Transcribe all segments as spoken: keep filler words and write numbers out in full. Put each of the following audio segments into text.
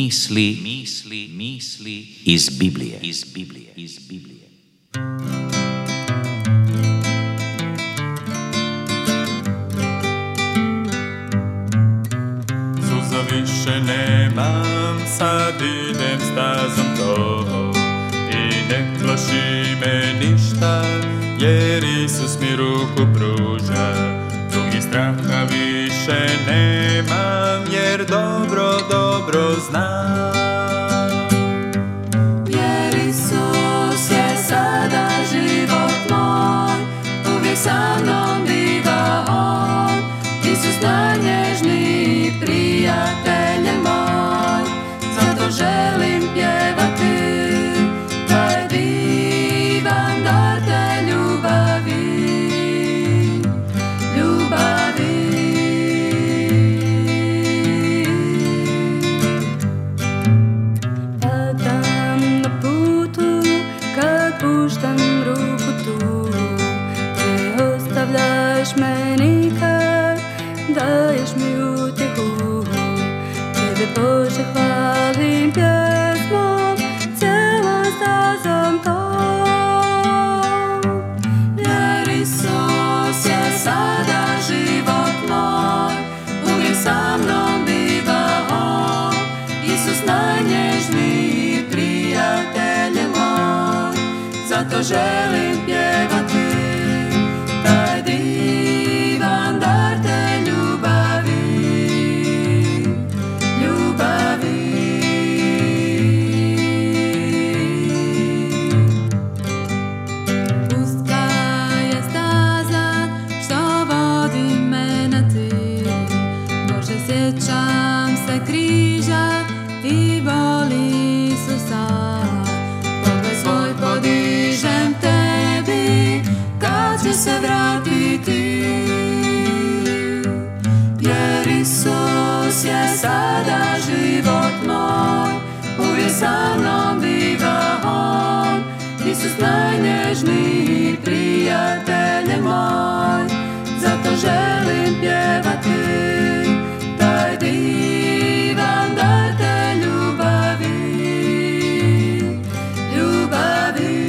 misli, misli, misli iz Biblije, iz Biblije, iz Biblije. Suza više nemam, sad idem stazom to i ne plaši me ništa, jer Isus mi ruku pruža. Tugi straha više nemam, jer dobro, dobro znam. Jer Isus je sada život moj, uvijek sa mnom biva On. Isus najnježniji prijatelj je moj, zato želim pjevati taj divan dar te ljubavi. Daješ mi utjehu, tebe Bože hvalim pjesmom, cijelom stazom tom. Jer Isus je sada život moj, uvijek sa mnom biva On. Isus najnježniji prijatelj je moj, zato želim pjevati taj divan dar te ljubavi, ljubavi. Pustka je staza što vodi me na ti, Bože sjećam se križa i boli Isusa. Pogled svoj podižem tebi, kad će se vratiti. Jer Isus je sada život moj, uvijek sa mnom biva On. Isus najnježniji prijatelj je moj, zato želim pjevati taj divan dar te ljubavi, ljubavi.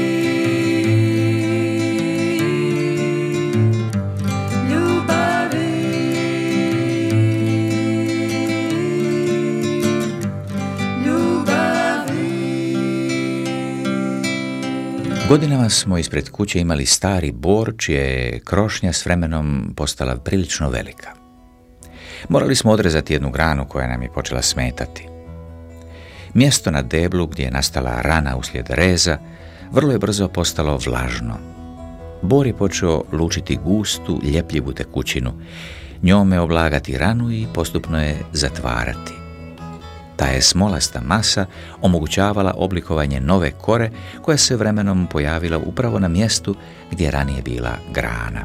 Godinama smo ispred kuće imali stari bor, čija je krošnja s vremenom postala prilično velika. Morali smo odrezati jednu granu koja nam je počela smetati. Mjesto na deblu gdje je nastala rana uslijed reza vrlo je brzo postalo vlažno. Bor je počeo lučiti gustu, ljepljivu tekućinu, njome oblagati ranu i postupno je zatvarati. Ta je smolasta masa omogućavala oblikovanje nove kore koja se vremenom pojavila upravo na mjestu gdje je ranije bila grana.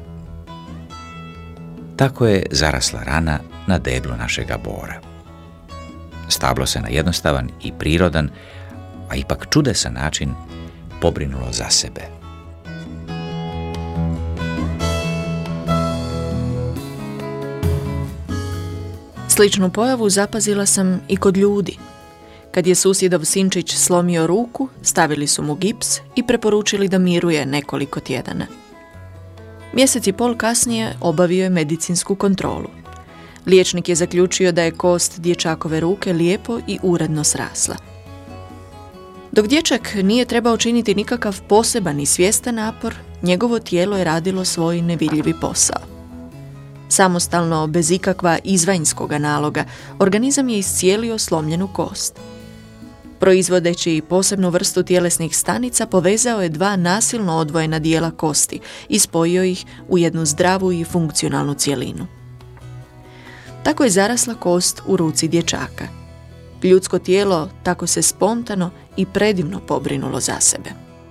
Tako je zarasla rana na deblu našega bora. Stablo se na jednostavan i prirodan, a ipak čudesan način pobrinulo za sebe. Sličnu pojavu zapazila sam i kod ljudi. Kad je susjedov sinčić slomio ruku, stavili su mu gips i preporučili da miruje nekoliko tjedana. Mjesec i pol kasnije obavio je medicinsku kontrolu. Liječnik je zaključio da je kost dječakove ruke lijepo i uredno srasla. Dok dječak nije trebao činiti nikakav poseban i svjestan napor, njegovo tijelo je radilo svoj nevidljivi posao. Samostalno, bez ikakva izvanjskoga naloga, organizam je iscijelio slomljenu kost. Proizvodeći posebnu vrstu tjelesnih stanica, povezao je dva nasilno odvojena dijela kosti i spojio ih u jednu zdravu i funkcionalnu cjelinu. Tako je zarasla kost u ruci dječaka. Ljudsko tijelo tako se spontano i predivno pobrinulo za sebe.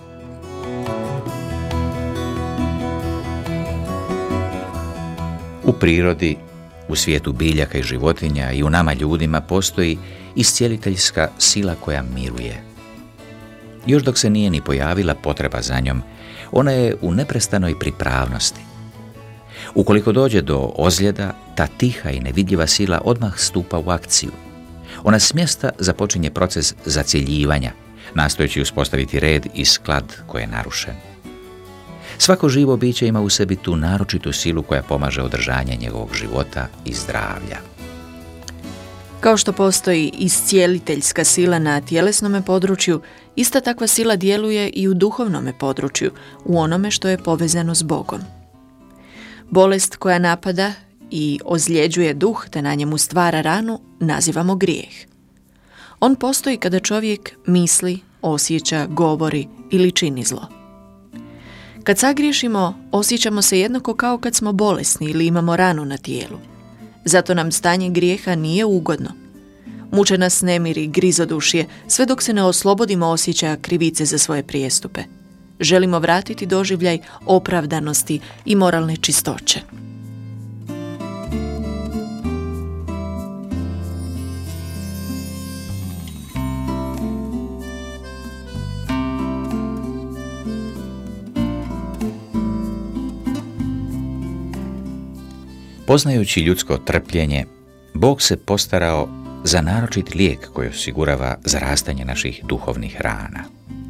U prirodi, u svijetu biljaka i životinja i u nama ljudima postoji iscijeliteljska sila koja miruje. Još dok se nije ni pojavila potreba za njom, ona je u neprestanoj pripravnosti. Ukoliko dođe do ozljeda, ta tiha i nevidljiva sila odmah stupa u akciju. Ona s mjesta započinje proces zacjeljivanja, nastojeći uspostaviti red i sklad koji je narušen. Svako živo biće ima u sebi tu naročitu silu koja pomaže održanje njegovog života i zdravlja. Kao što postoji iscijeliteljska sila na tjelesnome području, ista takva sila djeluje i u duhovnome području, u onome što je povezano s Bogom. Bolest koja napada i ozljeđuje duh te na njemu stvara ranu nazivamo grijeh. On postoji kada čovjek misli, osjeća, govori ili čini zlo. Kad sagriješimo, osjećamo se jednako kao kad smo bolesni ili imamo ranu na tijelu. Zato nam stanje grijeha nije ugodno. Muče nas nemir i grizodušje, sve dok se ne oslobodimo osjećaja krivice za svoje prijestupe. Želimo vratiti doživljaj opravdanosti i moralne čistoće. Poznajući ljudsko trpljenje, Bog se postarao za naročit lijek koji osigurava zarastanje naših duhovnih rana.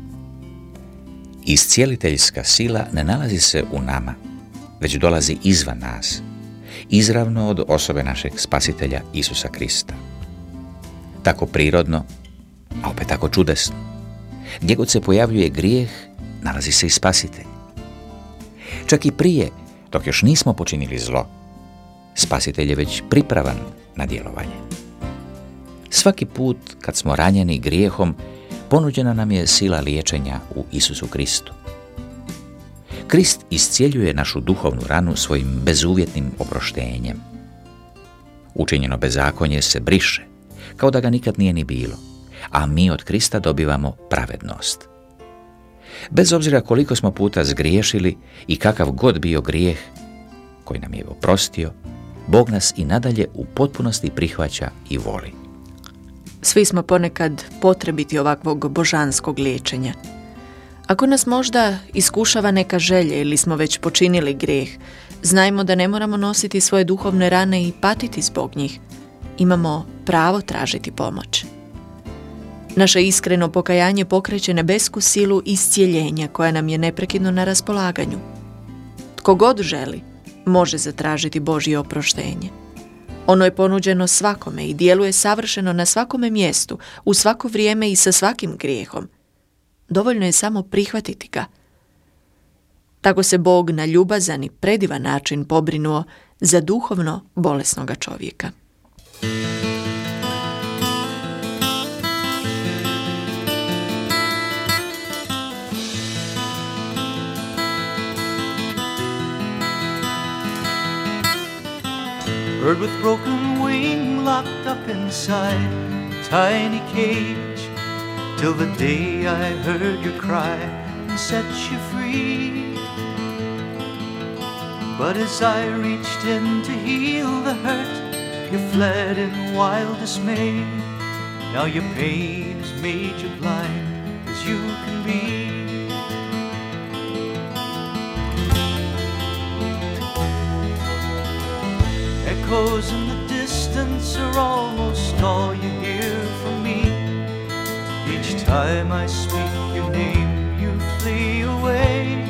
Iscijeliteljska sila ne nalazi se u nama, već dolazi izvan nas, izravno od osobe našeg spasitelja Isusa Krista. Tako prirodno, a opet tako čudesno. Gdje god se pojavljuje grijeh, nalazi se i spasitelj. Čak i prije, dok još nismo počinili zlo, spasitelj je već pripravan na djelovanje. Svaki put kad smo ranjeni grijehom, ponuđena nam je sila liječenja u Isusu Kristu. Krist iscijeljuje našu duhovnu ranu svojim bezuvjetnim oproštenjem. Učinjeno bezakonje se briše, kao da ga nikad nije ni bilo, a mi od Krista dobivamo pravednost. Bez obzira koliko smo puta zgriješili i kakav god bio grijeh koji nam je oprostio, Bog nas i nadalje u potpunosti prihvaća i voli. Svi smo ponekad potrebiti ovakvog božanskog liječenja. Ako nas možda iskušava neka želja ili smo već počinili grijeh, znajmo da ne moramo nositi svoje duhovne rane i patiti zbog njih. Imamo pravo tražiti pomoć. Naše iskreno pokajanje pokreće nebesku silu iscijeljenja koja nam je neprekidno na raspolaganju. Tko god želi, može zatražiti Božje oproštenje. Ono je ponuđeno svakome i djeluje savršeno na svakome mjestu, u svako vrijeme i sa svakim grijehom. Dovoljno je samo prihvatiti ga. Tako se Bog na ljubazan i predivan način pobrinuo za duhovno bolesnoga čovjeka. Bird with broken wing locked up inside a tiny cage, till the day I heard your cry and set you free. But as I reached in to heal the hurt, you fled in wild dismay. Now your pain has made you blind as you can be. Echoes in the distance are almost all you hear from me. Each time I speak your name, you flee away.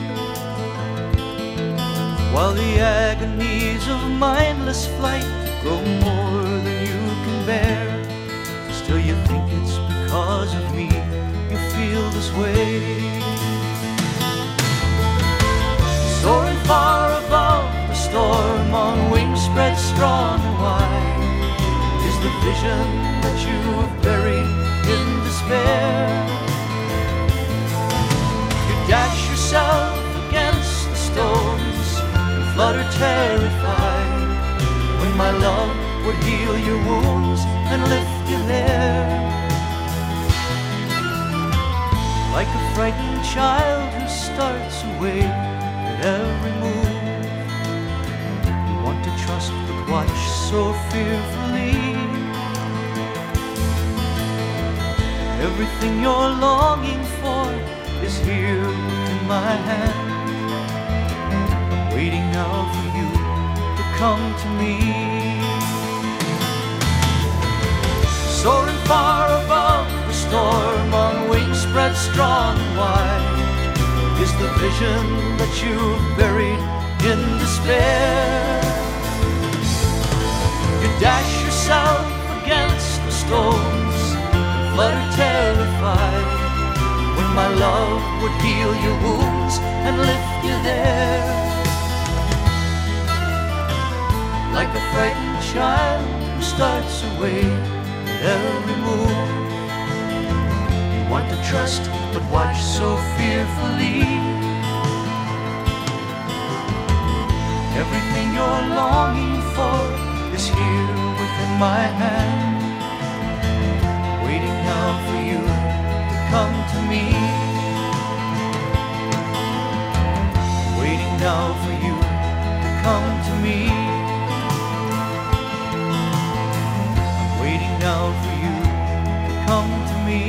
While the agonies of mindless flight grow more than you can bear, still you think it's because of me you feel this way. Soaring far above the storm on wings spread strong and wide is the vision that you have buried in despair. You dash yourself against the stones and flutter terrified when my love would heal your wounds and lift you there. Like a frightened child who starts away at every move, to trust but watch so fearfully. Everything you're longing for is here in my hand. I'm waiting now for you to come to me. Soaring far above the storm on wings spread strong and wide is the vision that you've buried in despair. You dash yourself against the stones, flutter terrified, when my love would heal your wounds and lift you there. Like a frightened child who starts away at every move, you want to trust but watch so fearfully. Everything you're longing for is here within my hand, waiting now for you to come to me. Waiting now for you to come to me. Waiting now for you to come to me.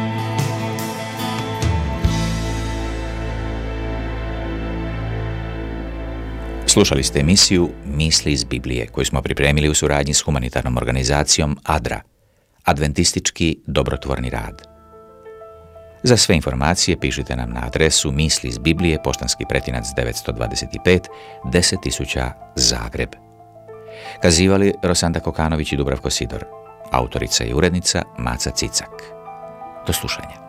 Slušali ste emisiju Misli iz Biblije koju smo pripremili u suradnji s humanitarnom organizacijom ADRA, Adventistički dobrotvorni rad. Za sve informacije pišite nam na adresu Misli iz Biblije, poštanski pretinac devetsto dvadeset pet, deset tisuća Zagreb. Kazivali Rosanda Kokanović i Dubravko Sidor, autorica i urednica Maca Cicak. Do slušanja.